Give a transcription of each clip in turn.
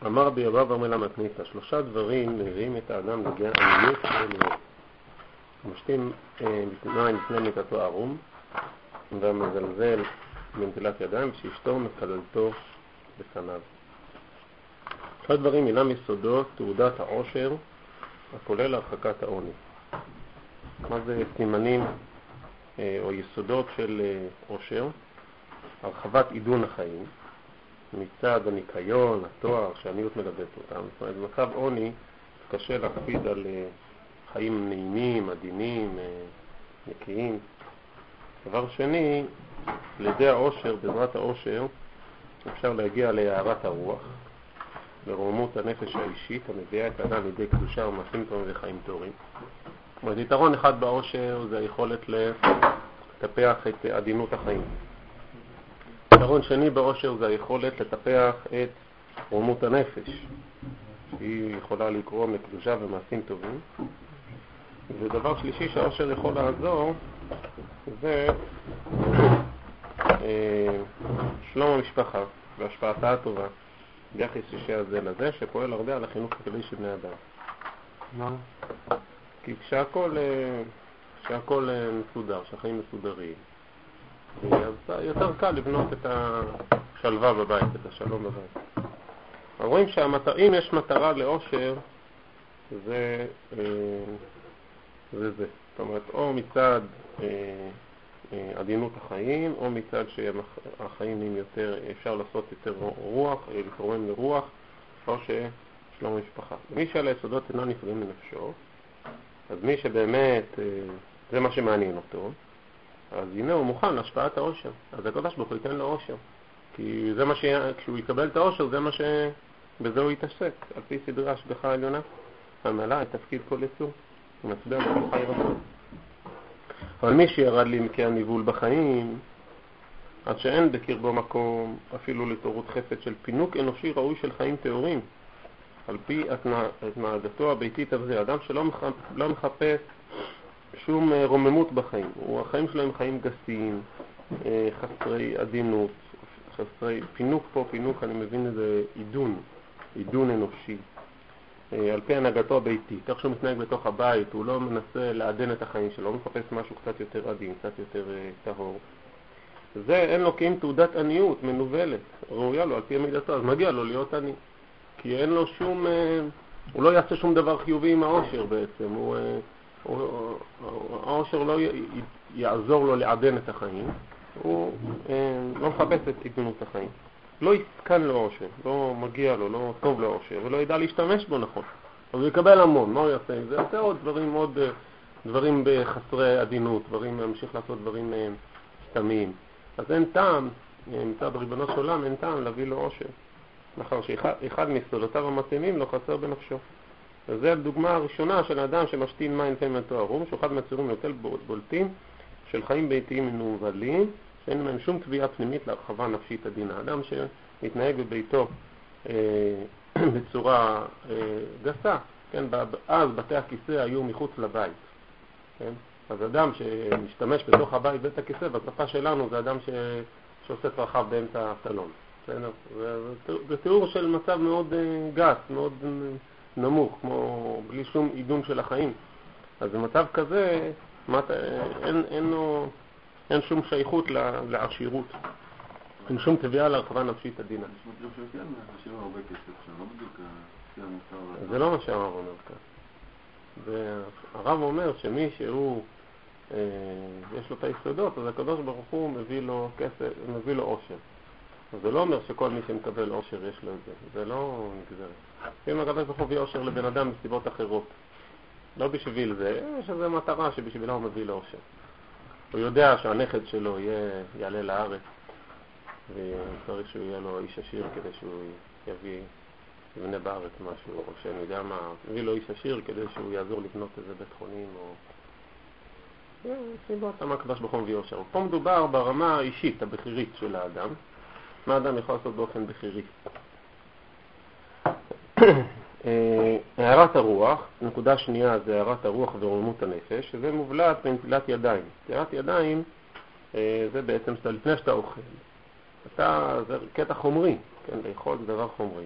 אמר בי אבא ואומר לה מתניתא, 3 דברים מביאים את האדם להגיע עניות ולאור. משתים מים לפני מיטתו ערום, והמזלזל בנטילת ידיים, ושאשתו מקללתו בפניו. 3 דברים אינם יסודות תעודת העושר, הכולל הרחקת העוני. מה זה סימנים או יסודות של עושר? הרחבת עידון החיים, מצד הניקיון, התואר, שהעניות מלבדת אותם. זאת אומרת, במצב עוני קשה להקפיד על חיים נעימים, עדינים, נקיים. דבר שני, לידי העושר, בעזרת העושר, אפשר להגיע להארת הרוח, לרוממות הנפש האישית, המביאה את האדם לידי קדושה ומעשים טובים וחיים טובים. זאת אומרת, יתרון אחד בעושר זה היכולת לטפח את עדינות החיים. יתרון שני בעושר זה היכולת לטפח את רוממות הנפש, שהיא יכולה לקרוא מקדושה ומעשים טובים. ודבר שלישי שהעושר יכול לעזור זה שלום המשפחה והשפעתה הטובה ביחס אישי הזה לזה, שפועל הרבה על החינוך הכללי של בני אדם. כי כשהכל מסודר, שהחיים מסודרים, אז יותר קל לבנות את השלווה בבית, את השלום בבית. רואים שאם יש מטרה לעושר, זה. זאת אומרת, או מצד עדינות החיים, או מצד שהחיים נהיים יותר, אפשר לעשות יותר רוח, לקרוא לרוח, או ששלום המשפחה. מי שעל היסודות אינם נפגעים מנפשו, אז מי שבאמת זה מה שמעניין אותו, אז הנה הוא מוכן להשפעת העושר. אז הקדוש ברוך הוא ייתן לו עושר. כי זה מה כשהוא יקבל את העושר, זה מה בזה הוא יתעסק, על פי סדרי ההשגחה העליונה. המלאה את תפקיד כל יצור. הוא מצביע בכל חי רצון. אבל מי שירד לעמקי הניבול בחיים, עד שאין בקרבו מקום אפילו לתורות חפץ של פינוק אנושי ראוי של חיים טהורים, על פי התנהגתו הביתית הזה, אדם שלא מחפש שום רוממות בחיים. החיים שלהם חיים גסיים, חסרי עדינות, חסרי פינוק פה, פינוק, אני מבין איזה עידון אנושי. על פי הנהגתו הביתית, איך שהוא מתנהג בתוך הבית, הוא לא מנסה לעדן את החיים שלו, הוא מחפש משהו קצת יותר עדין, קצת יותר טהור. זה אין לו כי אם תעודת עניות מנובלת, ראויה לו על פי מידתו, אז מגיע לו להיות עני. כי אין לו שום, הוא לא יעשה שום דבר חיובי עם העושר בעצם, העושר לא יעזור לו לעדן את החיים, הוא לא מחפש את עדנות החיים. לא יסכן לו עושר, לא מגיע לו, לא טוב לו עושר, ולא ידע להשתמש בו נכון. אז הוא יקבל המון, מה הוא יעשה? זה יעשה עוד דברים בחסרי עדינות, ממשיך לעשות דברים סתמיים. אז אין טעם, מצד ריבונו של עולם, אין טעם להביא לו עושר. מאחר שאחד מסודותיו המתאימים לא חסר בנפשו. וזו הדוגמה הראשונה של האדם שמשתין מים לפני מיטתו ערום, שהוא אחד מהציורים יותר בולטים של חיים ביתיים מנוולים, שאין להם שום תביעה פנימית להרחבה נפשית עדינה. אדם שמתנהג בביתו בצורה גסה, כן, אז בתי הכיסא היו מחוץ לבית. כן? אז אדם שמשתמש בתוך הבית בית הכיסא, בשפה שלנו זה אדם שעושה רחב באמצע הסלון. זה תיאור של מצב מאוד גס, מאוד נמוך, כמו בלי שום עידון של החיים. אז במצב כזה אין שום שייכות לעשירות, אין שום תביעה להרחבה נפשית עדינה. זה לא מה שהרב אומר כאן. הרב אומר שמי שהוא יש לו את היסודות, אז הקדוש ברוך הוא מביא לו כסף, מביא לו עושר. זה לא אומר שכל מי שמקבל עושר יש לו את זה, זה לא נגזרת. אם הקדוש ברוך הוא מביא עושר לבן אדם מסיבות אחרות, לא בשביל זה, יש איזו מטרה שבשבילה הוא מביא לו עושר. הוא יודע שהנכד שלו יעלה לארץ, וצריך שהוא יהיה לו איש עשיר כדי שהוא יבנה בארץ משהו, או שאני יודע מה, מביא לו איש עשיר כדי שהוא יעזור לבנות איזה בית חולים, או סיבות, מה הקדוש ברוך הוא מביא עושר. פה מדובר ברמה האישית, הבחירית של האדם, מה האדם יכול לעשות באופן בחירי. הערת הרוח, נקודה שנייה זה הערת הרוח ורוממות הנפש, שזה מובלט בנטילת ידיים. נטילת ידיים זה בעצם לפני שאתה אוכל. זה קטע חומרי, כן, לאכול זה דבר חומרי.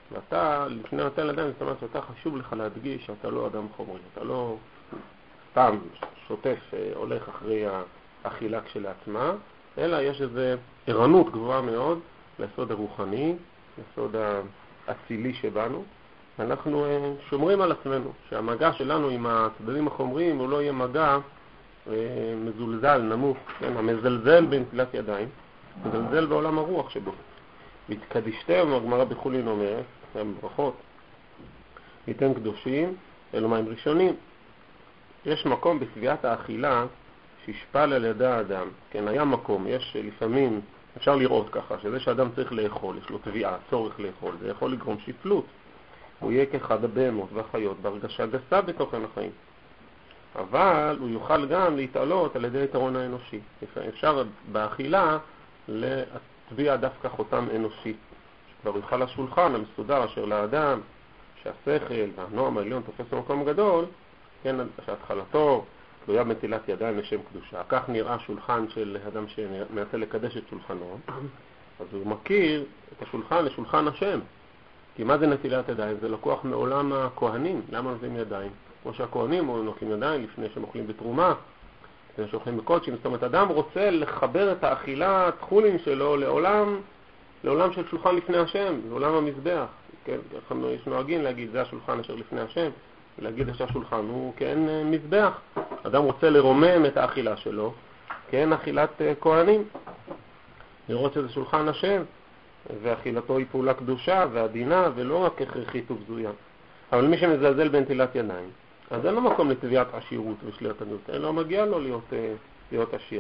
ואתה, לפני נותן לאדם, זאת אומרת שאתה חשוב לך להדגיש שאתה לא אדם חומרי, אתה לא סתם שוטף, הולך אחרי האכילה כשלעצמה, אלא יש איזו ערנות גבוהה מאוד ליסוד הרוחני, ליסוד האצילי שבנו. אנחנו שומרים על עצמנו, שהמגע שלנו עם הצדדים החומריים הוא לא יהיה מגע מזולזל, נמוך, כן? המזלזל בנטילת ידיים, מזלזל בעולם הרוח שבו. והתקדישתם, הגמרא בחולין אומרת, ברכות, ניתן קדושים, אלו מים ראשונים. יש מקום בסביעת האכילה שישפל על ידי האדם. כן, היה מקום, יש לפעמים, אפשר לראות ככה, שזה שאדם צריך לאכול, יש לו תביעה, צורך לאכול, זה יכול לגרום שפלות. הוא יהיה כאחד הבהמות והחיות בהרגשה גסה בתוכן החיים. אבל הוא יוכל גם להתעלות על ידי היתרון האנושי. אפשר באכילה להטביע דווקא חותם אנושי, שכבר יוכל השולחן המסודר אשר לאדם, שהשכל והנועם העליון תופס במקום גדול, כן, שהתחלתו תלויה בנטילת ידיים לשם קדושה. כך נראה שולחן של אדם שמנסה לקדש את שולחנו, אז הוא מכיר את השולחן לשולחן השם. כי מה זה נטילת ידיים? זה לקוח מעולם הכהנים. למה נוטלים ידיים? כמו שהכהנים נוטלים ידיים לפני שהם אוכלים בתרומה, לפני שאוכלים בקודשים. זאת אומרת, אדם רוצה לחבר את האכילה, התחולים שלו, לעולם של שולחן לפני השם, לעולם המזבח. כן? יש נוהגים להגיד, זה השולחן אשר לפני השם, ולהגיד שהשולחן הוא כן מזבח. אדם רוצה לרומם את האכילה שלו, כן אכילת כהנים. לראות שזה שולחן השם. ואכילתו היא פעולה קדושה ועדינה ולא רק הכרחית ובזויה. אבל מי שמזלזל בנטילת ידיים, אז אין לו מקום לתביעת עשירות ושלילת עניות, אין לו מגיע לו להיות עשיר.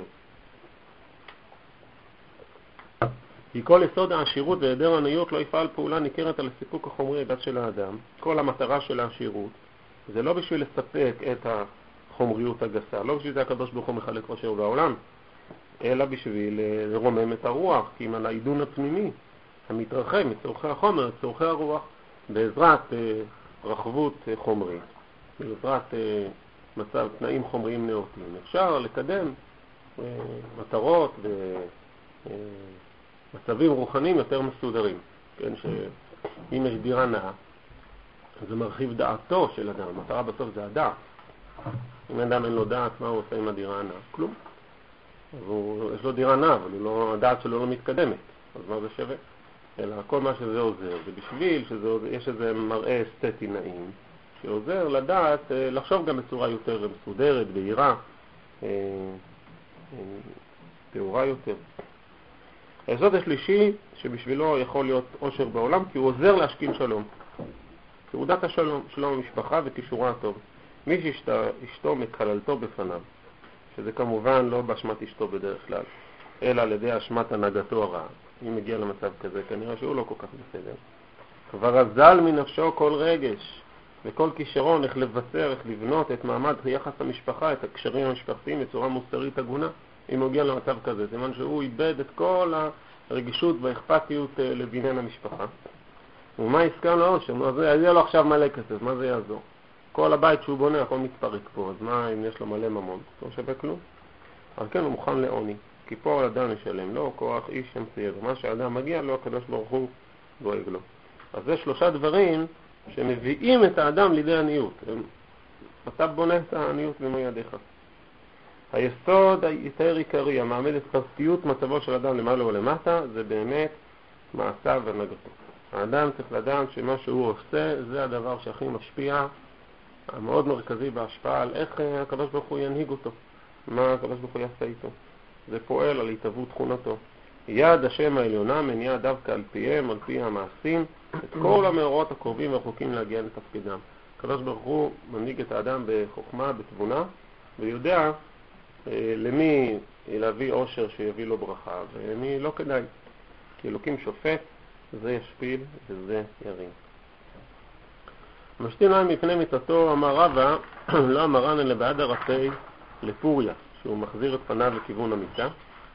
כי כל יסוד העשירות והיעדר עניות לא יפעל פעולה ניכרת על הסיפוק החומרי הדת של האדם. כל המטרה של העשירות זה לא בשביל לספק את החומריות הגסה, לא בשביל זה הקדוש ברוך הוא מחלק עושר בעולם, אלא בשביל לרומם את הרוח, כי אם על העידון הפנימי המתרחב מצורכי החומר, צורכי הרוח, בעזרת רחבות חומרית, בעזרת מצב תנאים חומריים נאותים. אפשר לקדם מטרות ומצבים רוחניים יותר מסודרים. כן, שאם יש דירה נאה, זה מרחיב דעתו של אדם. המטרה בסוף זה הדעת. אם אדם אין לו דעת, מה הוא עושה עם הדירה הנאה? כלום. יש לו דירה נאה, אבל הדעת שלו לא מתקדמת. אז מה זה שווה? אלא כל מה שזה עוזר, זה בשביל שיש איזה מראה אסתטי נעים, שעוזר לדעת לחשוב גם בצורה יותר מסודרת, בהירה, תאורה יותר. היסוד השלישי, שבשבילו יכול להיות עושר בעולם, כי הוא עוזר להשכין שלום. סעודת השלום, שלום המשפחה וכישורה הטוב. מי שאשתו מקללתו בפניו, שזה כמובן לא באשמת אשתו בדרך כלל, אלא על ידי אשמת הנהגתו הרעה. אם מגיע למצב כזה, כנראה שהוא לא כל כך בסדר. כבר אזל מנפשו כל רגש וכל כישרון איך לבצר, איך לבנות את מעמד יחס המשפחה, את הקשרים המשפחתיים בצורה מוסרית הגונה. אם מגיע למצב כזה, זה אומר שהוא איבד את כל הרגישות והאכפתיות לבניין המשפחה. ומה יסכם לעושר? אז יהיה לו עכשיו מלא כסף, מה זה יעזור? כל הבית שהוא בונה, הכל מתפרק פה, אז מה אם יש לו מלא ממון? לא שווה כלום. אבל כן, הוא מוכן לעוני. כי פה על אדם משלם, לא כוח איש שמציא, ומה שהאדם מגיע לו, הקדוש ברוך הוא דואג לו. אז זה 3 דברים שמביאים את האדם לידי עניות. אתה בונה את העניות במו ידיך. היסוד היותר עיקרי, המעמד את חזקיות מצבו של אדם למעלה ולמטה, זה באמת מעשיו והנהגתו. האדם צריך לדעת שמה שהוא עושה, זה הדבר שהכי משפיע, המאוד מרכזי בהשפעה על איך הקדוש ברוך הוא ינהיג אותו, מה הקדוש ברוך הוא יעשה איתו. זה פועל על התהוות תכונתו. יד השם העליונה מניעה דווקא על פיהם, על פי המעשים, את כל המאורעות הקרובים והרחוקים להגיע לתפקידם. הקדוש ברוך הוא מנהיג את האדם בחוכמה, בתבונה, ויודע למי להביא עושר שיביא לו ברכה, ולמי לא כדאי. כי אלוקים שופט, זה ישפיל וזה ירים. משתין להם מפני מיתתו, אמר רבא, לא אמרן אלא בעד הרפי לפוריה, שהוא מחזיר את פניו לכיוון המיטה.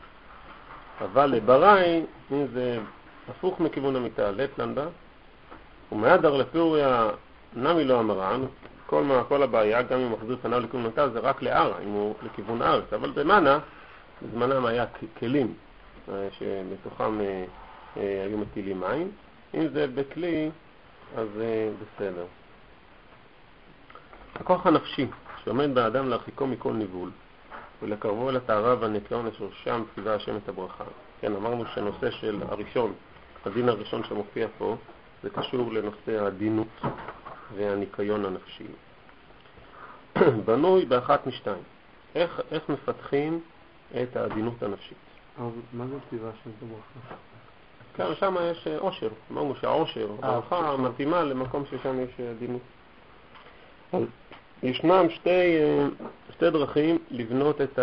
אבל לבראי, זה הפוך מכיוון המיטה, לטלן בה. ומהדר לפוריה נמי לא אמרן, כל הבעיה, גם אם הוא מחזיר פניו לכיוון המיטה, זה רק לארה, אם הוא לכיוון הארץ. אבל במנה, בזמנם היה כלים שבתוכם היו מטילים מים. אם זה בכלי אז בסדר. הכוח הנפשי שעומד באדם להרחיקו מכל ניבול ולקרבו אל הטהרה והניקיון אשר שם ציווה השם את הברכה. כן, אמרנו שהנושא של הראשון, הדין הראשון שמופיע פה, זה קשור לנושא העדינות והניקיון הנפשי. בנוי באחת משתיים. איך מפתחים את העדינות הנפשית? מה זה ציווה השם את הברכה? כן, שם יש עושר. אמרנו שהעושר, הברכה מתאימה למקום ששם יש עדינות. אז ישנם שתי דרכים לבנות את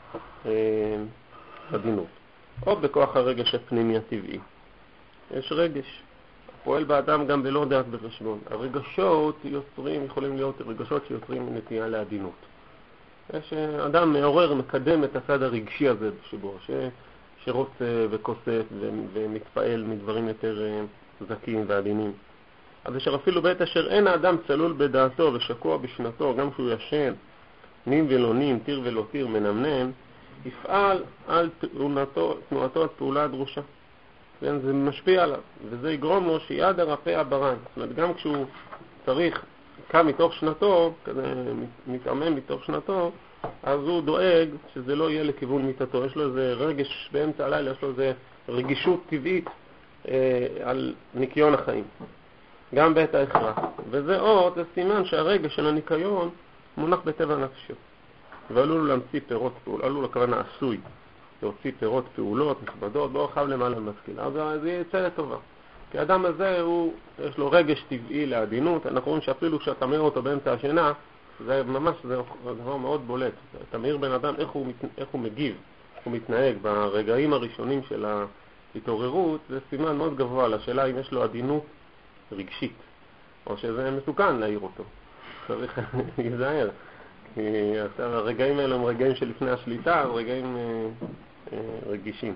העדינות. או בכוח הרגש הפנימי הטבעי. יש רגש. פועל באדם גם בלא דעת בחשבון. הרגשות יכולים להיות רגשות שיוצרים נטייה לעדינות. יש אדם מעורר, מקדם את הצד הרגשי הזה שבו, שרוצה וכוסף ומתפעל מדברים יותר זכים ועדינים. אז אשר אפילו בעת אשר אין האדם צלול בדעתו ושקוע בשנתו, גם כשהוא ישן, נים ולא נים, תיר ולא תיר, מנמנם, יפעל על תנועתו הפעולה הדרושה. זה משפיע עליו, וזה יגרום לו שיד הרפא הברן. זאת אומרת, גם כשהוא צריך, קם מתוך שנתו, כזה מתאמן מתוך שנתו, אז הוא דואג שזה לא יהיה לכיוון מיטתו. יש לו איזה רגש באמצע הלילה, יש לו איזה רגישות טבעית על ניקיון החיים. גם בעת ההכרח. וזה עוד, זה סימן שהרגש של הניקיון מונח בטבע נפשו. ועלול להמציא פירות פעול, עלול הכוונה עשוי. להוציא פירות פעולות, נכבדות, בו חב למעלה משכילה. אז זה יצא לטובה. כי האדם הזה, יש לו רגש טבעי לעדינות. אנחנו רואים שאפילו כשאתה מאיר אותו באמצע השינה, זה ממש, זה דבר מאוד בולט. אתה מאיר בן אדם, איך הוא מגיב, איך הוא מתנהג ברגעים הראשונים של ההתעוררות, זה סימן מאוד גבוה לשאלה אם יש לו עדינות רגשית, או שזה מסוכן להעיר אותו. צריך להיזהר. כי הרגעים האלה הם רגעים שלפני השליטה, רגעים רגישים.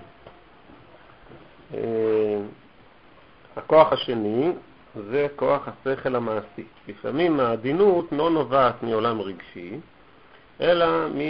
הכוח השני זה כוח השכל המעשי. לפעמים העדינות לא נובעת מעולם רגשי, אלא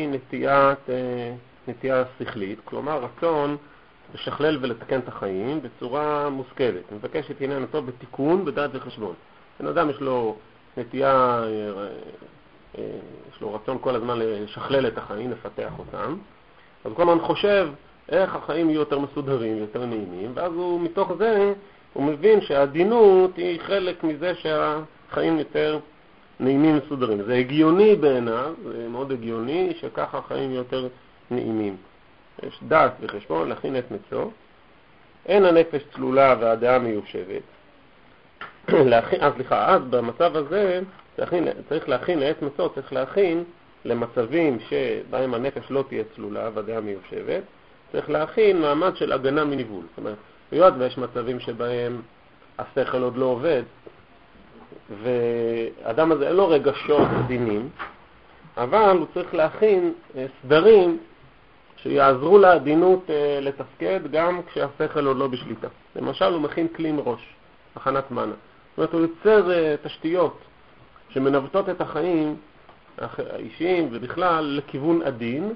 מנטייה שכלית, כלומר רצון לשכלל ולתקן את החיים בצורה מושכלת. מבקש את עניינתו בתיקון, בדעת וחשבון. בן אדם יש לו נטייה, יש לו רצון כל הזמן לשכלל את החיים, לפתח אותם. אז כל הזמן חושב איך החיים יהיו יותר מסודרים, יותר נעימים, ואז הוא מתוך זה הוא מבין שהעדינות היא חלק מזה שהחיים יותר נעימים מסודרים. זה הגיוני בעיניו, זה מאוד הגיוני שככה החיים יותר נעימים. יש דעת וחשבון להכין את מצוא, אין הנפש צלולה והדעה מיושבת. אז במצב הזה צריך להכין לעת מצוא, צריך להכין למצבים שבהם הנפש לא תהיה צלולה והדעה מיושבת, צריך להכין מעמד של הגנה מניבול. זאת אומרת, היות ויש מצבים שבהם השכל עוד לא עובד, והאדם הזה אין לו רגשות עדינים, אבל הוא צריך להכין סדרים שיעזרו לעדינות לתפקד גם כשהשכל עוד לא בשליטה. למשל, הוא מכין כלי מראש, הכנת מנה. זאת אומרת, הוא יוצר תשתיות שמנווטות את החיים האישיים ובכלל לכיוון עדין,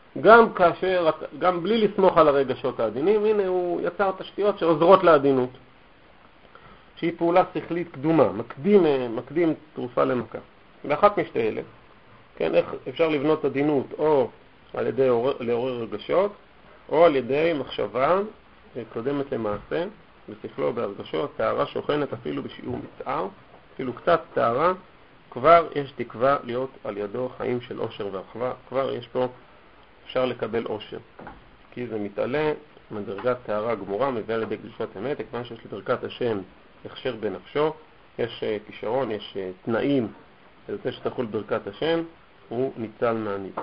גם בלי לסמוך על הרגשות העדינים. הנה הוא יצר תשתיות שעוזרות לעדינות, שהיא פעולה שכלית קדומה, מקדים תרופה למכה. ואחת משתי אלה, כן, איך אפשר לבנות עדינות, או על ידי לעורר רגשות, או על ידי מחשבה קודמת למעשה, בשכלו בהרגשות, טהרה שוכנת אפילו בשיעור מצער, אפילו קצת טהרה, כבר יש תקווה להיות על ידו חיים של עושר ואחווה, כבר יש פה, אפשר לקבל עושר. כי זה מתעלה מדרגת טהרה גמורה, מביאה לידי קדושת אמת, כיוון שיש לדרכת השם הכשר בנפשו, יש כישרון, יש תנאים, לזה שתחול ברכת השם, הוא ניצל מהניבות.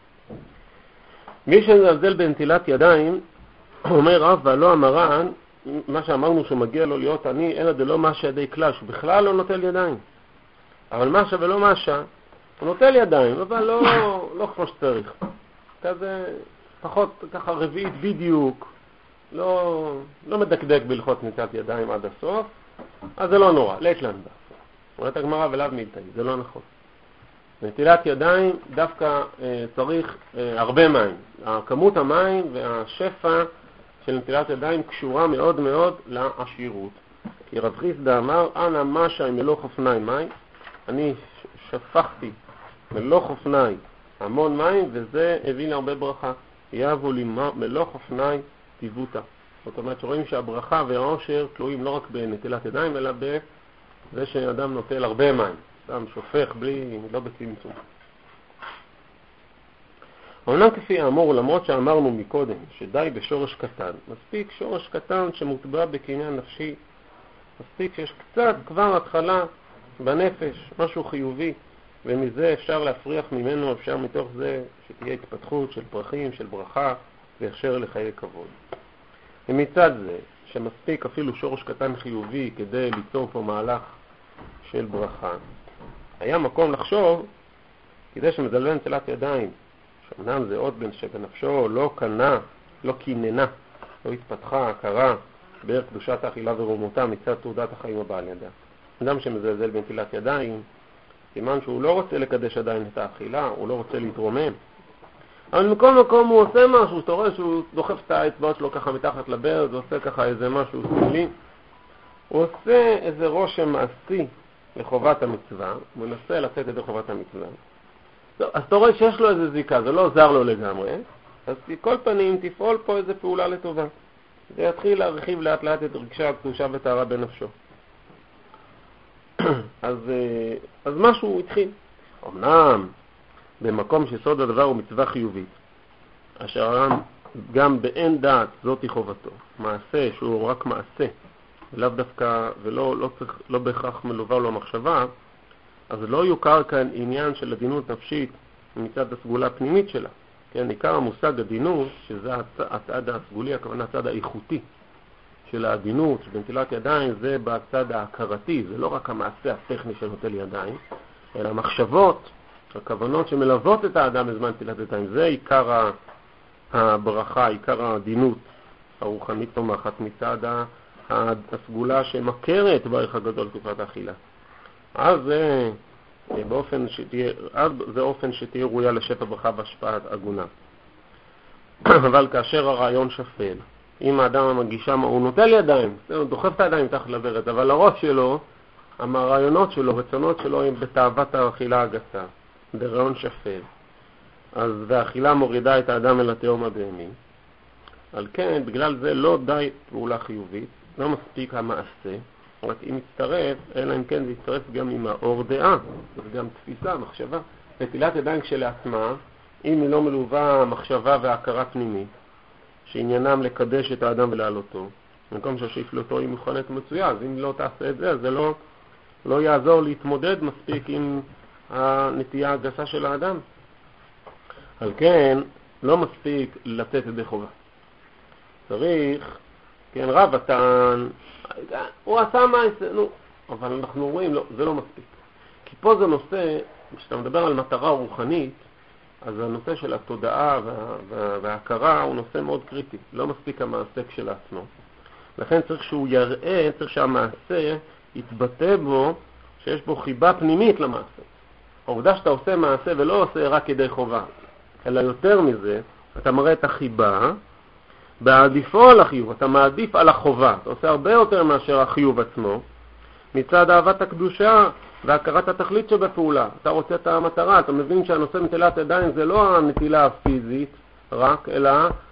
מי שנזלזל בנטילת ידיים, אומר רב ולא המרן, מה שאמרנו שמגיע לו להיות עני, אלא דלא משה ידי כלל, שהוא בכלל לא נוטל ידיים. אבל משה ולא משה, הוא נוטל ידיים, אבל לא כמו שצריך. כזה, פחות ככה רביעית בדיוק, לא מדקדק בהלכות נטילת ידיים עד הסוף, אז זה לא נורא, לית לנדה. אומרת הגמרא ולאו מילתא, זה לא נכון. נטילת ידיים דווקא צריך הרבה מים. כמות המים והשפע של נטילת ידיים קשורה מאוד מאוד לעשירות. כי רב חיסדא אמר, אנא משה עם מלוך אופני מים, אני שפכתי מלוך אופני המון מים, וזה הביא לי הרבה ברכה. יבוא לי מלוך אופני טיבותא. זאת אומרת שרואים שהברכה והעושר תלויים לא רק בנטילת ידיים, אלא בזה שאדם נוטל הרבה מים. אדם שופך לא בצמצום. אומנם כפי האמור, למרות שאמרנו מקודם שדי בשורש קטן, מספיק שורש קטן שמוטבע בקניין נפשי, מספיק שיש קצת כבר התחלה בנפש, משהו חיובי, ומזה אפשר להפריח ממנו, אפשר מתוך זה שתהיה התפתחות של פרחים, של ברכה, והכשר לחיי כבוד. ומצד זה, שמספיק אפילו שורש קטן חיובי כדי ליצור פה מהלך של ברכה, היה מקום לחשוב, כדי שמזלבן נטילת ידיים, שאומנם זה עוד בן שבנפשו לא קנה, לא קיננה, לא התפתחה, הכרה, בערך קדושת האכילה ורומותה מצד תעודת החיים הבאה על ידה. אדם שמזלזל בנטילת ידיים, סימן שהוא לא רוצה לקדש עדיין את האכילה, הוא לא רוצה להתרומם. אבל מכל מקום הוא עושה משהו, אתה רואה שהוא דוחף את האצבעות שלו ככה מתחת לברז, הוא עושה ככה איזה משהו סמלי. הוא עושה איזה רושם מעשי לחובת המצווה, הוא מנסה לצאת את חובת המצווה. אז אתה רואה שיש לו איזה זיקה, זה לא עוזר לו לגמרי, אז כל פנים תפעול פה איזה פעולה לטובה. זה יתחיל להרחיב לאט לאט את רגשי הקדושה וטהרה בנפשו. אז משהו התחיל. אמנם במקום שסוד הדבר הוא מצווה חיובית, אשר גם באין דעת זאתי חובתו, מעשה שהוא רק מעשה, ולאו דווקא, לא בהכרח מלווה לו המחשבה, אז לא יוכר כאן עניין של עדינות נפשית מצד הסגולה הפנימית שלה. כן, עיקר המושג עדינות, שזה הצד הסגולי, הכוונה הצד האיכותי של העדינות, שבנטילת ידיים זה בצד ההכרתי, זה לא רק המעשה הטכני של נוטל ידיים, אלא המחשבות, הכוונות שמלוות את האדם בזמן נטילת ידיים, זה עיקר הברכה, עיקר העדינות הרוחנית תומכת מצד הסגולה שמכרת בערך הגדול תקופת האכילה. אז זה אופן שתהיה ראויה לשפע ברכה והשפעת הגונה. אבל כאשר הרעיון שפל, אם האדם המגישה, הוא נוטל ידיים, הוא דוחף את הידיים תחת לברז, אבל הראש שלו, הרעיונות שלו, רצונות שלו הם בתאוות האכילה הגסה, ברעיון שפל. והאכילה מורידה את האדם אל התהום הבהמי. על כן, בגלל זה לא די פעולה חיובית, לא מספיק המעשה, רק אם יצטרף, אלא אם כן זה יצטרף גם עם האור דעה, וגם תפיסה, מחשבה. נטילת ידיים כשלעצמה, אם היא לא מלווה מחשבה והכרה פנימית, שעניינם לקדש את האדם ולעלותו, במקום שהשאיפלותו היא מוכנת ומצויה, אז אם לא תעשה את זה, אז זה לא יעזור להתמודד מספיק עם הנטייה הגסה של האדם. על כן, לא מספיק לתת ידי חובה. צריך, כן, רב התן, הוא עשה מעשה, אבל אנחנו רואים, לא, זה לא מספיק. כי פה זה נושא, כשאתה מדבר על מטרה רוחנית, אז הנושא של התודעה וההכרה הוא נושא מאוד קריטי. לא מספיק המעשה כשלעצמו. לכן צריך שהוא יראה, צריך שהמעשה יתבטא בו, שיש בו חיבה פנימית למעשה. העובדה שאתה עושה מעשה ולא עושה רק ידי חובה, אלא יותר מזה, אתה מראה את החיבה, בעדיפו על החיוב, אתה מעדיף על החובה, אתה עושה הרבה יותר מאשר החיוב עצמו, מצד אהבת הקדושה והכרת התכלית שבפעולה. אתה רוצה את המטרה, אתה מבין שהנושא נטילת ידיים זה לא הנטילה הפיזית רק, אלא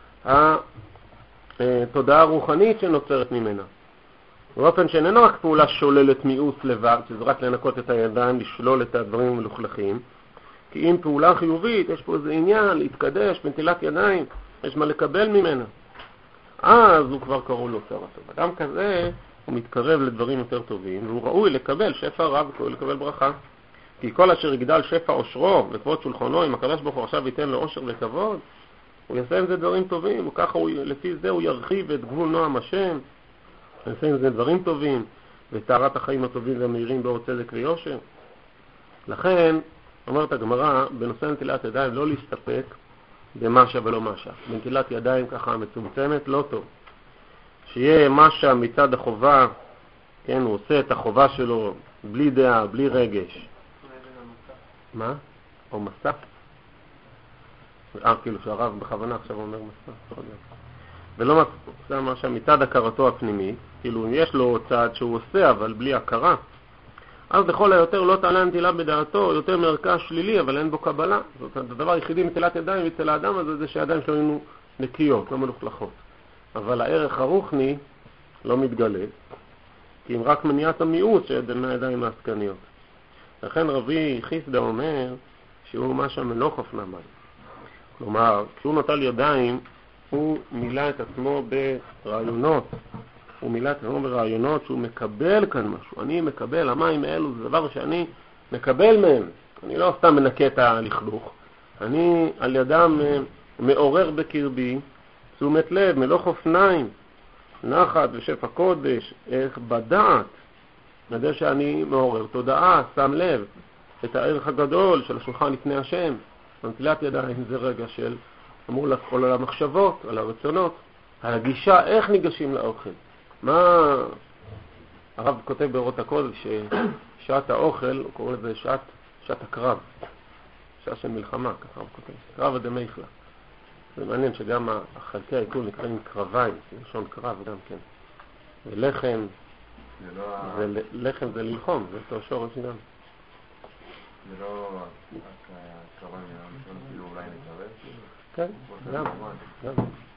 התודעה הרוחנית שנוצרת ממנה. באופן שאיננו רק פעולה שוללת מיאוס לבד, שזה רק לנקות את הידיים, לשלול את הדברים המלוכלכים, כי אם פעולה חיובית, יש פה איזה עניין להתקדש בנטילת ידיים, יש מה לקבל ממנה. אז הוא כבר קראו לו שר הטוב. אדם כזה הוא מתקרב לדברים יותר טובים, והוא ראוי לקבל שפע רב, ראוי לקבל ברכה. כי כל אשר יגדל שפע עושרו וכבוד שולחנו, אם הקדוש ברוך הוא עכשיו ייתן לו עושר וכבוד, הוא יעשה עם זה דברים טובים, וככה לפי זה הוא ירחיב את גבול נועם השם, יעשה עם זה דברים טובים, וטהרת החיים הטובים והמהירים באור צדק ויושר. לכן, אומרת הגמרא, בנושא נטילת ידיים לא להסתפק במשה ולא משה. בנטילת ידיים ככה מצומצמת, לא טוב. שיהיה משה מצד החובה, כן, הוא עושה את החובה שלו בלי דעה, בלי רגש. מה? או מסע? כאילו שהרב בכוונה עכשיו אומר מסע. ולא מה מצד הכרתו הפנימית, כאילו יש לו צד שהוא עושה אבל בלי הכרה, אז לכל היותר לא תעלה הנטילה בדעתו, יותר מערכה שלילי אבל אין בו קבלה. זאת אומרת, הדבר היחידי מטילת ידיים אצל האדם הזה זה שהידיים שלו היו נקיות, לא מלוכלכות. אבל הערך הרוחני לא מתגלה, כי אם רק מניעת המיעוט שידן מהידיים העסקניות. לכן רבי חיסדא אומר שהוא משהו מלוך אופנה מים. כלומר, כשהוא נטל ידיים, הוא מילא את עצמו ברעיונות. הוא מילא את עצמו ברעיונות שהוא מקבל כאן משהו. אני מקבל, המים האלו זה דבר שאני מקבל מהם. אני לא סתם מנקה את הלכלוך. אני על ידם מעורר בקרבי תשומת לב, מלוך אופניים, נחת ושפע קודש, איך בדעת, מדע שאני מעורר תודעה, שם לב את הערך הגדול של השולחן לפני השם. נטילת ידיים זה רגע של אמור לפעול על המחשבות, על הרצונות, על הגישה, איך ניגשים לאוכל. מה הרב כותב באורות הקודש ששעת האוכל, הוא קורא לזה שעת הקרב, שעה של מלחמה, ככה הוא כותב, קרב הדמי חלה. זה מעניין שגם החלקי העיכול נקראים קרביים, לשון קרב גם כן. ולחם, לחם זה ללחום, זה אותו שורש גם. זה לא הקרביים, כאילו אולי נקרב? כן, גם.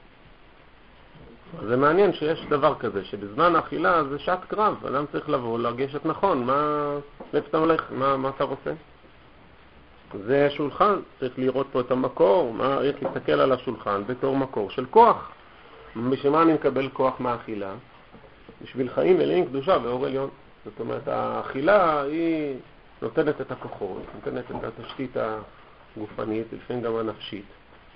זה מעניין שיש דבר כזה, שבזמן האכילה זה שעת קרב, אדם צריך לבוא, להרגשת נכון, לאיפה אתה הולך, מה אתה רוצה? זה שולחן, צריך לראות פה את המקור, איך להסתכל על השולחן בתור מקור של כוח. בשביל מה אני מקבל כוח מהאכילה? בשביל חיים מלאים קדושה ואור עליון. זאת אומרת, האכילה היא נותנת את הכוחות, נותנת את התשתית הגופנית, לפעמים גם הנפשית,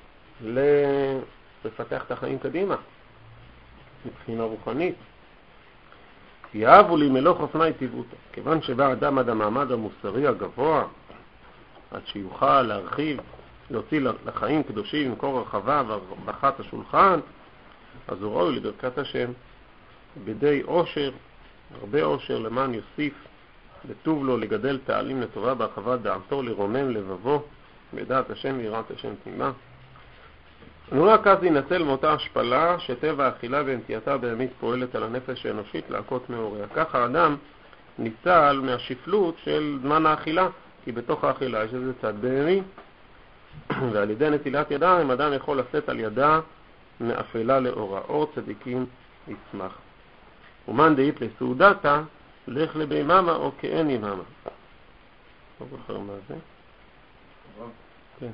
לפתח את החיים קדימה, מבחינה רוחנית. יאהבו לי מלוך אופני טבעותו. כיוון שבא אדם עד המעמד המוסרי הגבוה, עד שיוכל להרחיב, להוציא לחיים קדושים ממקור הרחבה והרחבת השולחן, אז הוא ראוי לברכת השם בידי עושר, הרבה עושר, למען יוסיף לטוב לו, לגדל תעלים לטובה בהרחבת דעתו, לרומם לבבו בדעת השם ויראת השם תמימה. רק אז ינצל מאותה השפלה שטבע האכילה ונטייתה באמת פועלת על הנפש האנושית להכות מאוריה. ככה האדם ניצל מהשפלות של זמן האכילה, כי בתוך האכילה יש איזה צד בהמי, ועל ידי נטילת ידיים אדם יכול לשאת על ידה מאפלה לאורה. אור צדיקים יצמח. ומאן דאית לסעודתה, לך לביממה או כאין יממה. לא זוכר מה זה? כן.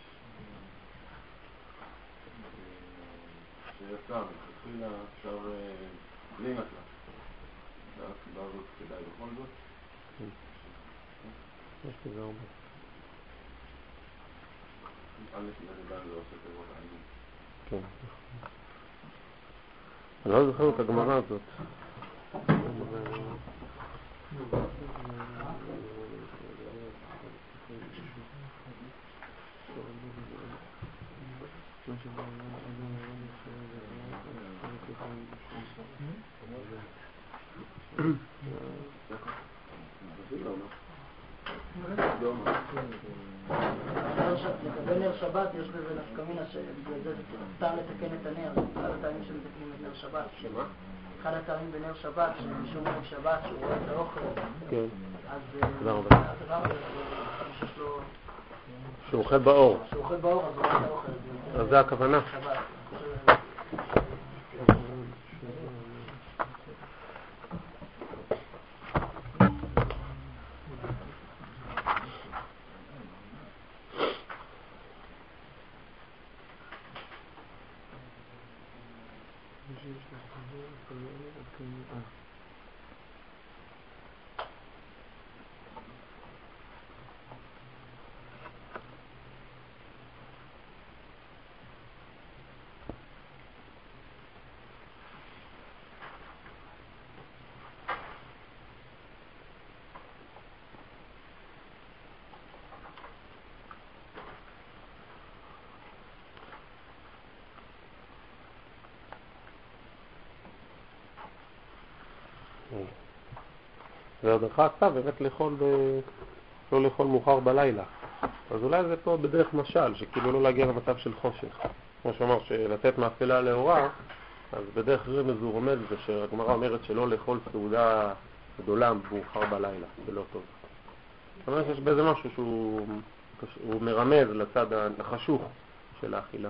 שיצא, התחילה עכשיו בלי נטלה. והסיבה הזאת כדאי בכל זאת? יש כזה הרבה. על נטילת ידיים זה עושה טובות העניין. כן. אני לא זוכר את הגמרא הזאת. לגבי נר שבת יש בזה נפקא מינה שבגלל זה סתם לתקן את הנר, אחד הטעמים שמתקנים את נר שבת. שמה? אחד הטעמים בנר שבת, שמישהו אומר שבת שהוא רואה את האוכל, כן. אז הדבר הזה שיש לו... שהוא אוכל באור. שהוא אוכל באור, אז הוא רואה את האוכל. אז זה הכוונה. שבת. והדרכה עשתה באמת לא לאכול מאוחר בלילה. אז אולי זה פה בדרך משל, שכאילו לא להגיע למצב של חושך. כמו שאומר, שלתת מאפלה לאורה, אז בדרך רמז הוא רומז זה שהגמרא אומרת שלא לאכול סעודה גדולה מאוחר בלילה, זה לא טוב. זאת אומרת שיש בזה משהו שהוא מרמז לצד החשוך של האכילה.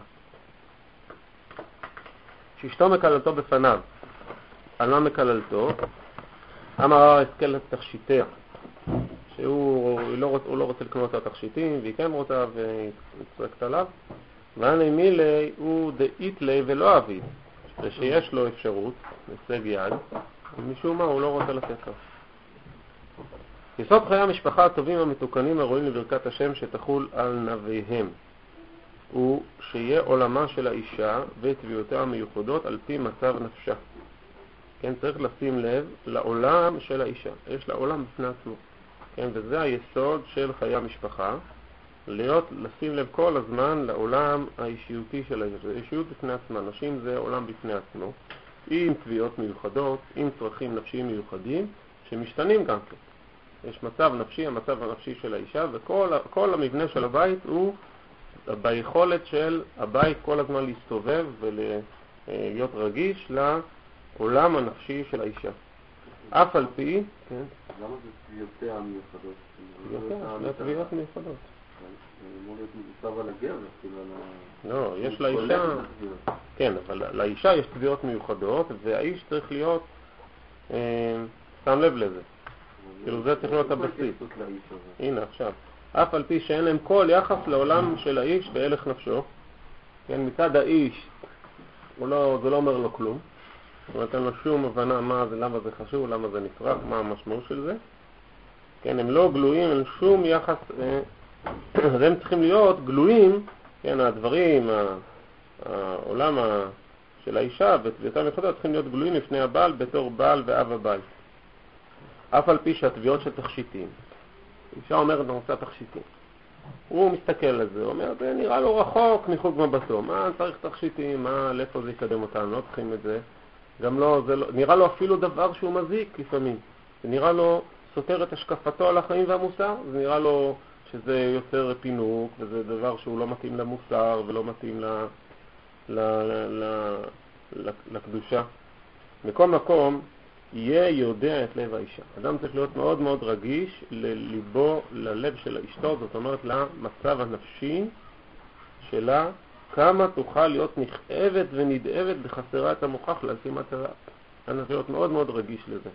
שאשתו מקללתו בפניו, על מה מקללתו? אמר הסכל לתכשיטיה, שהוא לא רוצה לקנות את התכשיטים, והיא כן רוצה והיא צועקת עליו. ואני מילי הוא דאית לי ולא אביד, שיש לו אפשרות, הישג יד, ומשום מה הוא לא רוצה לתת לו. יסוד חיי המשפחה הטובים המתוקנים הרואים לברכת השם שתחול על נביהם, הוא שיהיה עולמה של האישה ותביעותיה המיוחדות על פי מצב נפשה. כן, צריך לשים לב לעולם של האישה, יש לה עולם בפני עצמו. כן, וזה היסוד של חיי המשפחה, לשים לב כל הזמן לעולם האישיותי של האישה. זה אישיות בפני עצמה, נשים זה עולם בפני עצמו, עם תביעות מיוחדות, עם צרכים נפשיים מיוחדים, שמשתנים גם כן. יש מצב נפשי, המצב הנפשי של האישה, וכל המבנה של הבית הוא ביכולת של הבית כל הזמן להסתובב ולהיות רגיש לעולם הנפשי של האישה. אף על פי, כן? למה זה תביעותיה המיוחדות? זה תביעות מיוחדות. אמור להיות מבוסר על הגר, כאילו על לא, יש לאישה, כן, אבל לאישה יש תביעות מיוחדות, והאיש צריך להיות, שם לב לזה. כאילו זה צריך להיות הבסיס. הנה עכשיו. אף על פי שאין להם כל יחס לעולם של האיש והלך נפשו. כן, מצד האיש, זה לא אומר לו כלום. הוא נותן לו שום הבנה מה זה, למה זה חשוב, למה זה נפרק, מה המשמעות של זה. כן, הם לא גלויים, אין שום יחס, אז הם צריכים להיות גלויים, כן, הדברים, העולם של האישה ותביעותיה מיוחדות צריכים להיות גלויים לפני הבעל בתור בעל ואב הבית. אף על פי שהתביעות של תכשיטים. אישה אומרת, אני רוצה תכשיטים. הוא מסתכל על זה, הוא אומר, זה נראה לו רחוק מחוג מבטו. מה צריך תכשיטים? מה, לאיפה זה יקדם אותנו? לא צריכים את זה. גם לא, זה לא, נראה לו אפילו דבר שהוא מזיק לפעמים. זה נראה לו סותר את השקפתו על החיים והמוסר. זה נראה לו שזה יוצר פינוק, וזה דבר שהוא לא מתאים למוסר ולא מתאים לקדושה. מכל מקום, יהיה יודע את לב האישה. אדם צריך להיות מאוד מאוד רגיש לליבו, ללב של האשתו, זאת אומרת למצב הנפשי שלה, כמה תוכל להיות נכאבת ונדאבת בחסרה את המוכח להשימת הרע. אדם צריך להיות מאוד מאוד רגיש לזה.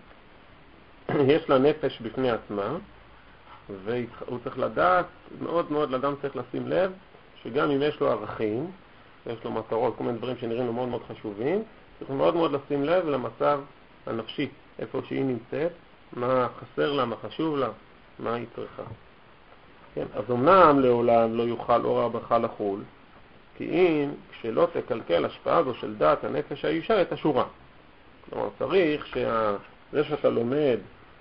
יש לה נפש בפני עצמה, והוא צריך לדעת, מאוד מאוד לאדם צריך לשים לב, שגם אם יש לו ערכים, יש לו מטרות, כל מיני דברים שנראים לו מאוד מאוד חשובים, צריך מאוד מאוד לשים לב למצב הנפשי, איפה שהיא נמצאת, מה חסר לה, מה חשוב לה, מה היא צריכה. כן, אז אמנם לעולם לא יוכל אור הרווחה לחול, כי אם כשלא תקלקל השפעה זו של דעת הנפש האישה את השורה. כלומר, צריך זה שאתה לומד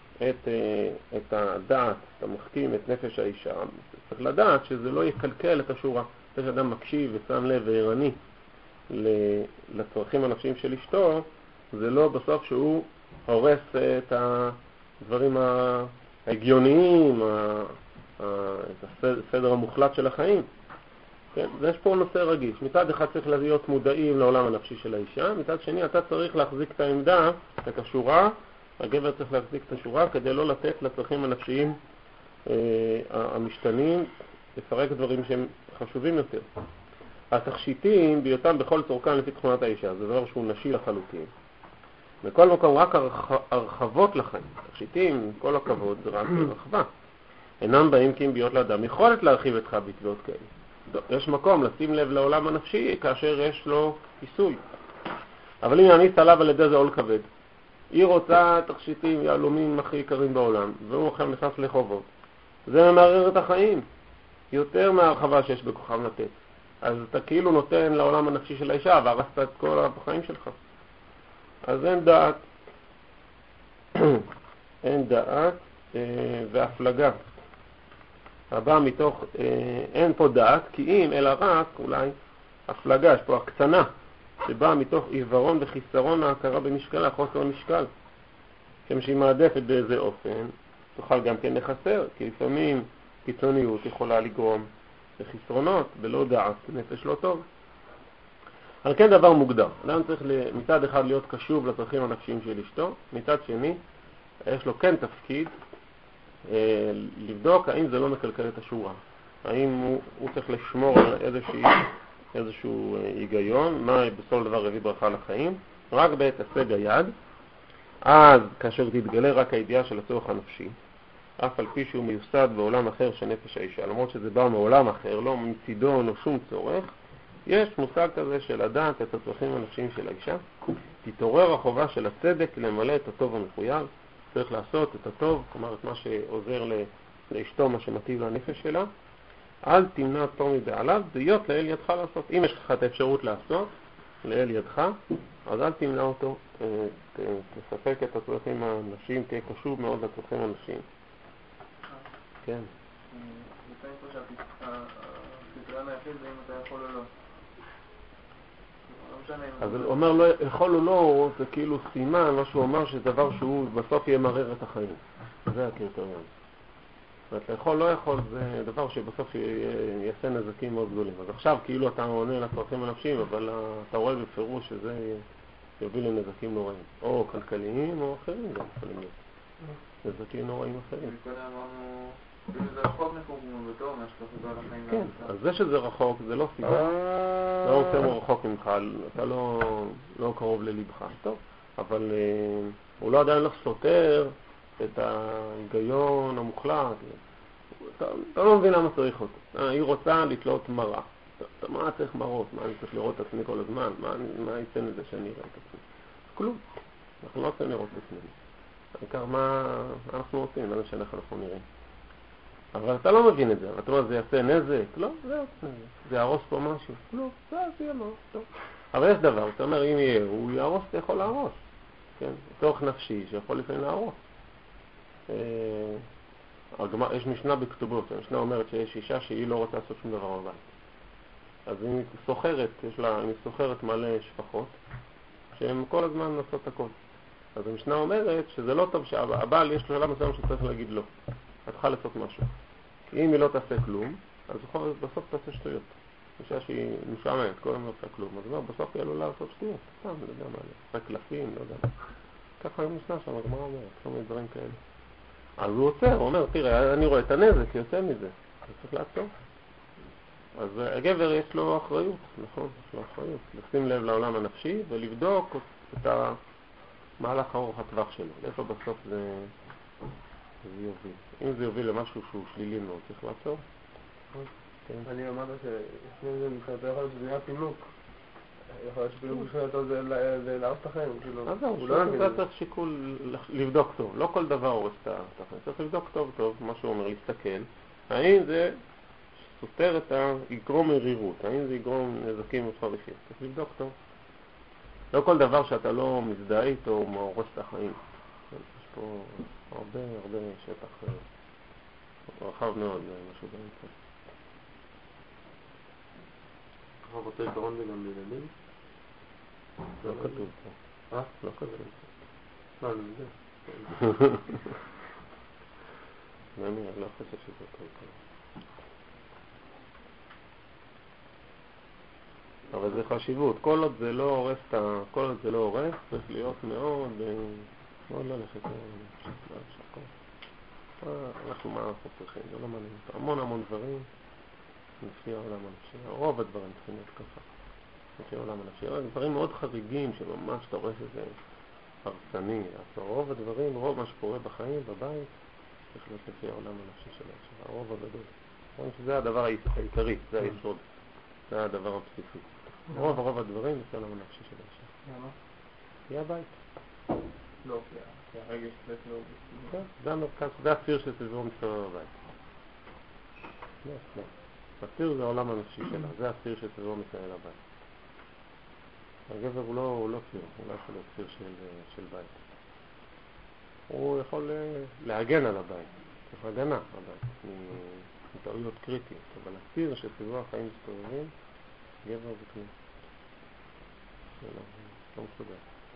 את הדעת, אתה מחכים את נפש האישה, צריך לדעת שזה לא יקלקל את השורה. זה שאדם מקשיב ושם לב וערני לצרכים הנפשיים של אשתו, זה לא בסוף שהוא הורס את הדברים ההגיוניים, את הסדר המוחלט של החיים. כן, יש פה נושא רגיש. מצד אחד צריך להיות מודעים לעולם הנפשי של האישה, מצד שני אתה צריך להחזיק את העמדה, את השורה, הגבר צריך להחזיק את השורה כדי לא לתת לצרכים הנפשיים המשתנים, לפרק דברים שהם חשובים יותר. התכשיטים בהיותם בכל צורכם לפי תכונת האישה, זה דבר שהוא נשי לחלוטין. בכל מקום רק הרחבות לחיים. תכשיטים, כל הכבוד, זה רק הרחבה. אינם באים כי אם להיות לאדם יכולת להרחיב אתך בתביעות כאלה. יש מקום לשים לב לעולם הנפשי כאשר יש לו כיסוי. אבל אם יעמיס עליו על ידי זה עול כבד. היא רוצה תכשיטים יהלומים הכי יקרים בעולם, והוא עכשיו נכנס לחובות. זה מערער את החיים, יותר מההרחבה שיש בכוחם לתת. אז אתה כאילו נותן לעולם הנפשי של האישה, והרסת את כל החיים שלך. אז אין דעת, אין דעת והפלגה. הבא מתוך, אין פה דעת, כי אם אלא רק אולי הפלגה, יש פה הקצנה, שבאה מתוך עיוורון וחיסרון ההכרה במשקל, חוסר המשקל. שהיא מעדפת באיזה אופן, תוכל גם כן לחסר, כי לפעמים קיצוניות יכולה לגרום לחסרונות, ולא דעת, נפש לא טוב. על כן דבר מוגדר. אדם צריך מצד אחד להיות קשוב לצרכים הנפשיים של אשתו, מצד שני יש לו כן תפקיד לבדוק האם זה לא מקלקל את השורה. האם הוא צריך לשמור על איזשהו היגיון, מה בסופו של דבר יביא ברכה לחיים, רק בעת השג היד, אז כאשר תתגלה רק הידיעה של הצורך הנפשי, אף על פי שהוא מיוסד בעולם אחר של נפש האישה, למרות שזה בא מעולם אחר, לא מצידון או שום צורך, יש מושג כזה של לדעת את הצרכים הנפשיים של האישה, תתעורר החובה של הצדק למלא את הטוב המחויב, צריך לעשות את הטוב, כלומר את מה שעוזר לאשתו, מה שמטיב לנפש שלה, אל תמנע תור מבעליו, להיות לאל ידך לעשות. אם יש לך את האפשרות לעשות, לאל ידך, אז אל תמנע אותו, תספק את הצרכים הנפשיים, תהיה קשוב מאוד לצרכים הנפשיים. כן. לפעמים פה שהפתרון היחיד זה אם אתה יכול או לא. אז הוא אומר לא יכול או לא, זה כאילו סימן, מה שהוא אומר שזה דבר שהוא בסוף יהיה מרר את החיים. זה הקריטריון. זאת אומרת, לאכול לא יכול זה דבר שבסוף יעשה נזקים מאוד גדולים. אז עכשיו כאילו אתה עונה לצרכים הנפשיים, אבל אתה רואה בפירוש שזה יוביל לנזקים נוראים. או כלכליים או אחרים גם יכולים להיות. נזקים נוראים אחרים. קודם אמרנו, אם זה רחוק מקום בתור, מה שאתה חוזר לחיים. כן, אז זה שזה רחוק זה לא סיבה. לא רוצה הוא רחוק ממך, אתה לא קרוב ללבך. טוב, אבל הוא לא עדיין לא סותר את ההיגיון המוחלט. אתה לא מבין למה צריך אותו. היא רוצה לתלות מראה. מה צריך מראות? מה אני צריך לראות את עצמי כל הזמן? מה ייתן לזה שאני אראה את עצמי? כלום. אנחנו לא רוצים לראות את עצמי. העיקר מה אנחנו רוצים, מה זה שאנחנו נראים. אבל אתה לא מבין את זה. אתה אומר, זה יעשה נזק? לא, זה יעשה נזק. זה יהרוס פה משהו? לא, זה יהיה מאוד טוב. אבל יש דבר, אתה אומר, אם יהיה, הוא יהרוס, אתה יכול להרוס. כן? תוך נפשי שיכול לפעמים להרוס. יש משנה בכתובות, המשנה אומרת שיש אישה שהיא לא רוצה לעשות שום דבר בבית. אז היא סוחרת מלא שפחות, שהן כל הזמן נעשות הכל. אז המשנה אומרת שזה לא טוב שהבעל יש לו שלב מסוים שצריך להגיד לא. את צריכה לעשות משהו. כי אם היא לא תעשה כלום, אז בסוף תעשה שטויות. אישה שהיא משעממת, כל הזמן לא עושה כלום. אז בסוף היא עלולה לעשות שטויות. סתם, לא יודע מה, רק קלפים, לא יודע מה. ככה המשנה שם, הגמרא אומרת, כל מיני דברים כאלה. אז הוא עוצר, הוא אומר, תראה, אני רואה את הנזק, יוצא מזה. אז צריך לעצור. אז הגבר יש לו אחריות, נכון? יש לו אחריות. לשים לב לעולם הנפשי ולבדוק את המהלך ארוך הטווח שלו. איפה בסוף זה יוביל. אם זה יוביל למשהו שהוא שלילי מאוד, צריך לעצור. אני אמרת שלפני זה מבחינתו יכול להיות שזה נהיה פינוק. יכול להיות שפינוק מבחינתו זה להרוס את החיים. אז זהו, אתה צריך שיקול לבדוק טוב. לא כל דבר הורס את החיים. צריך לבדוק טוב, מה שהוא אומר, להסתכל. האם זה סותר יגרום מרירות, האם זה יגרום נזקים מפרשים. צריך לבדוק טוב. לא כל דבר שאתה לא מזדהה איתו הוא הורס את החיים. יש פה הרבה שטח רחב מאוד, משהו באמצע. ככה רוצה עיקרון זה גם לילדים? לא כתוב פה. לא כתוב פה. לא, אני יודע. אני לא חושב שזה כתוב. אבל זה חשיבות. כל עוד זה לא הורס, צריך להיות מאוד לא ללכת מה אנחנו צריכים, זה לא מעניין אותו. המון דברים לפי העולם הנפשי. רוב הדברים צריכים להיות ככה. לפי העולם הנפשי. דברים מאוד חריגים שממש אתה רואה שזה הרסני. אז רוב הדברים, רוב מה שקורה בחיים, בבית, צריך להיות לפי העולם הנפשי של האישה. הרוב הגדול. זה הדבר העיקרי, זה היסוד. זה הדבר הבסיסי. רוב הדברים לפי העולם הנפשי של האישה. למה? היא הבית. לא, כי הרגש לא... כן, זה המרכז, זה הספיר שסביבו מסתובב בבית. לא. הספיר זה העולם הנפשי שלה, זה הספיר שסביבו מסתובב בבית. הגבר הוא לא ספיר, הוא לא יכול להיות ספיר של בית. הוא יכול להגן על הבית, צריך הגנה על הבית, מטעויות קריטיות, אבל הספיר שסביבו החיים מסתובבים, גבר זה כלום. לא מסוגל.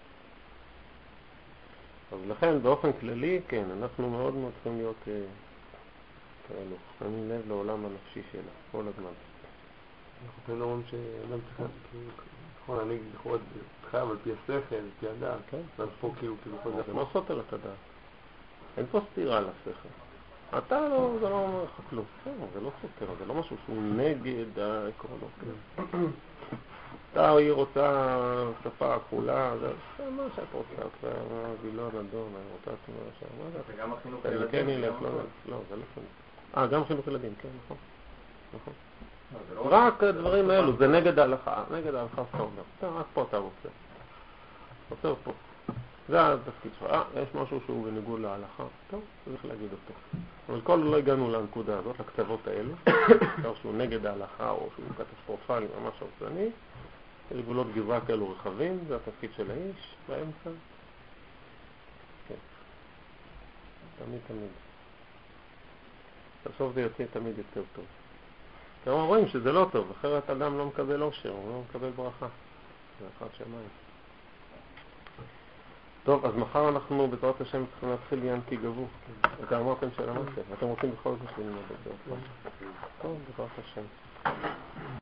אז לכן באופן כללי, כן, אנחנו מאוד צריכים להיות כאלו. שמים לב לעולם הנפשי שלה, כל הזמן. אנחנו יכולים לראות שאדם צריך נכון, אני יכול חייב על פי השכל, על פי הדעת, כן. אז פה כאילו זה לא סותר את הדעת. אין פה סתירה לשכל. אתה לא, זה לא אומר לך כלום. זה לא סותר, זה לא משהו שהוא נגד העקרונות. אתה או היא רוצה שפה כחולה, זה מה שאת רוצה, וילון אדום, אני רוצה תמונה שם, מה זה? זה גם החינוך כן, הילדים. כן, ילך, לא, זה לא חינוך. גם חינוך ילדים, כן, נכון. זה לא רק הדברים האלו, זה נגד ההלכה, נגד ההלכה שאתה אומר. רק פה אתה רוצה. רוצה פה. זה התפקיד שלך. יש משהו שהוא בניגוד להלכה, טוב, צריך להגיד אותו. אבל כל לא הגענו לנקודה הזאת, לקצוות האלו, שהוא נגד ההלכה או שהוא קטסטרופלי, ממש הרסני. יש גבולות גזרה כאלו רחבים, זה התפקיד של האיש, באמצע. כן. תמיד. בסוף זה יוצא תמיד יותר טוב. כלומר רואים שזה לא טוב, אחרת אדם לא מקבל אושר, הוא לא מקבל ברכה. זה אחד שמיים. טוב, אז מחר אנחנו בעזרת השם צריכים להתחיל עניין כי גבו. אתה אמרתם שלמדתם, אתם רוצים בכל זאת ללמוד את זה. טוב, בעזרת השם.